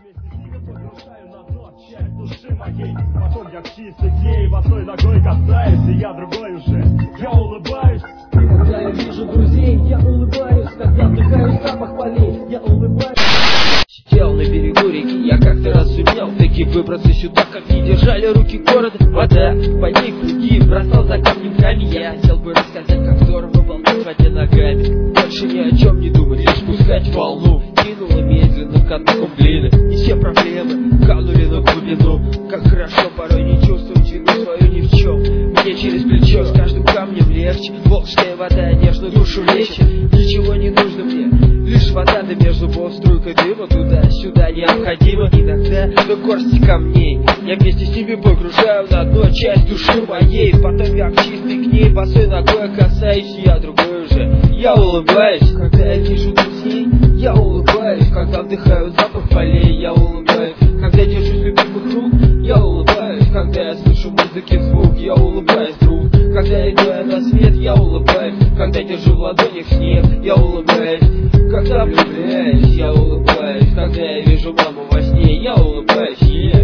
вместе с ними погружаю на дно часть души моей. Потом я к чистой ней босой ногой касаюсь, и я другой уже, я улыбаюсь. Когда я вижу друзей, я улыбаюсь. Когда вдыхаю запах полей, я улыбаюсь. Сидел на берегу реки, я как-то раз сумел таки выбраться сюда, как не держали руки город. Вода, по ней круги, бросал за камнем камень. Я хотел бы рассказать, как здорово болтать в воде ногами. Больше ни о чем не думать, лишь пускать волну. Кинула медленно катком глины, и все проблемы канули на глубину. Как хорошо порой не чувствовать вину свою ни в чем. Мне через плечо с каждым камнем легче. Волжская вода нежно душу лечит. Ничего не нужно мне, лишь вода, да между зубов струйка дыма. Туда-сюда необходимо иногда до горсти камней. Я вместе с ними погружаю на дно часть души моей. Потом я к чистой к ней босой ногой касаюсь, я другой уже, я улыбаюсь. Когда я вижу друзей, я улыбаюсь. Когда вдыхаю запах полей, я улыбаюсь. Когда держусь любимых рук, я улыбаюсь. Когда я слышу музыки звук, я улыбаюсь, друг. Когда я иду на свет, я улыбаюсь. Когда держу в ладонях снег, я улыбаюсь. Когда влюбляюсь, я улыбаюсь. Когда я вижу маму во сне, я улыбаюсь.